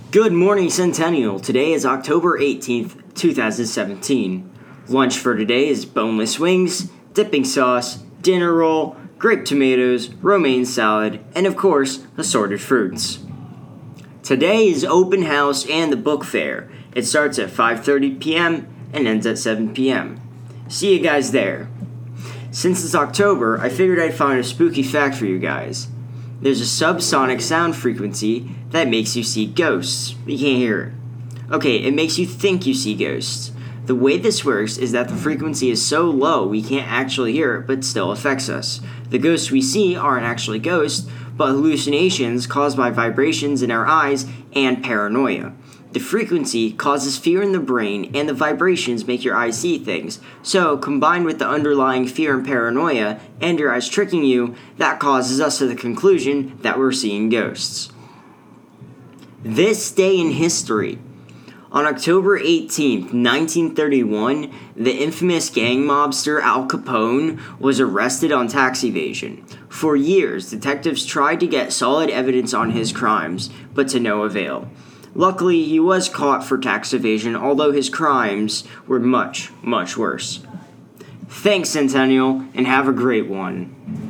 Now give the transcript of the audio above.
Good morning, Centennial. Today is October 18th, 2017. Lunch for today is boneless wings, dipping sauce, dinner roll, grape tomatoes, romaine salad, and of course, assorted fruits. Today is open house and the book fair. It starts at 5:30 p.m. and ends at 7 p.m. See you guys there. Since it's October, I figured I'd find a spooky fact for you guys. There's a subsonic sound frequency that makes you see ghosts. You can't hear it. Okay, it makes you think you see ghosts. The way this works is that the frequency is so low we can't actually hear it, but still affects us. The ghosts we see aren't actually ghosts, but hallucinations caused by vibrations in our eyes and paranoia. The frequency causes fear in the brain, and the vibrations make your eyes see things. So, combined with the underlying fear and paranoia, and your eyes tricking you, that causes us to the conclusion that we're seeing ghosts. This day in history. On October 18th, 1931, the infamous gang mobster Al Capone was arrested on tax evasion. For years, detectives tried to get solid evidence on his crimes, but to no avail. Luckily, he was caught for tax evasion, although his crimes were much, much worse. Thanks, Centennial, and have a great one.